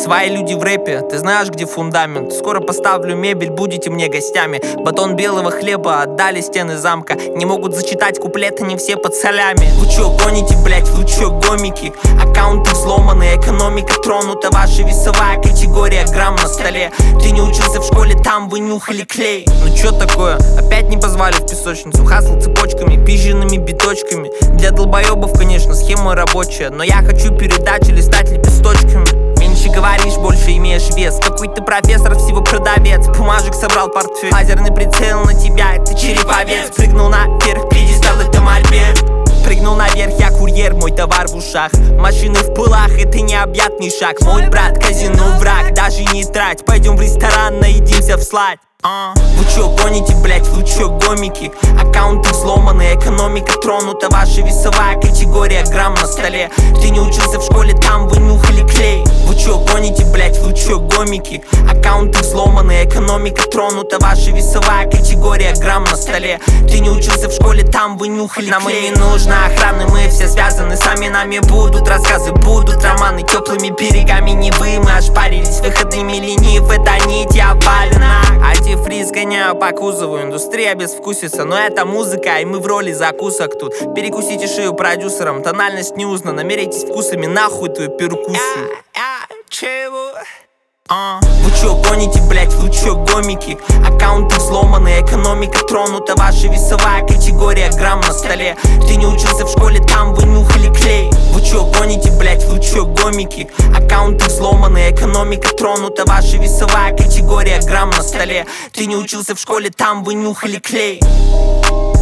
Свои люди в рэпе, ты знаешь, где фундамент. Скоро поставлю мебель, будете мне гостями. Батон белого хлеба отдали стены замка. Не могут зачитать куплеты, не все под солями. Вы чё гоните, блять, вы чё гомики? Аккаунты взломаны, экономика тронута. Ваша весовая категория грамм на столе. Ты не учился в школе, там вы нюхали клей. Ну чё такое? Опять не позвали в песочницу. Хасл цепочками, пизженными биточками. Для долбоебов, конечно, схема рабочая. Но я хочу передачи листать лепесточками. Меньше говоришь, больше имеешь вес. Какой ты профессор, всего продавец. Бумажек собрал портфель. Лазерный прицел на тебя, это череповец. Прыгнул наверх, пьедестал, это мольберт. Прыгнул наверх, я курьер, мой товар в ушах. Машины в пылах, это необъятный шаг. Мой брат, казино враг, даже не трать. Пойдем в ресторан, наедимся вслать. Вы чё гоните, блять, вы чё гомики? Аккаунты взломаны, экономика тронута. Ваша весовая категория грамм на столе. Ты не учился в школе, там вы нюхали клей. Вы чё гоните, блять, вы чё гомики? Аккаунты взломаны, экономика тронута. Ваша весовая категория грамм на столе. Ты не учился в школе, там вы нюхали клей. Нам и не нужна охрана, мы все связаны. Сами нами будут рассказы, будут романы. Теплыми берегами Невы мы ошпарились. Выходными ленив, это нить опалена. Фриз гоняю по кузову, индустрия безвкусица. Но это музыка, и мы в роли закусок тут. Перекусите шею продюсерам, тональность не узнана. Намеряйтесь вкусами, нахуй твою перкуссию. Чего? Вы чё гоните, блять, вы чё гомики? Аккаунты взломаны, экономика тронута. Ваша весовая категория грамм на столе. Ты не учился в школе, там вы нюхали клей. Вы чё гоните, блять, вы чё гомики? Аккаунты взломаны, экономика тронута. Ваша весовая категория грамм на столе. Ты не учился в школе, там вы нюхали клей.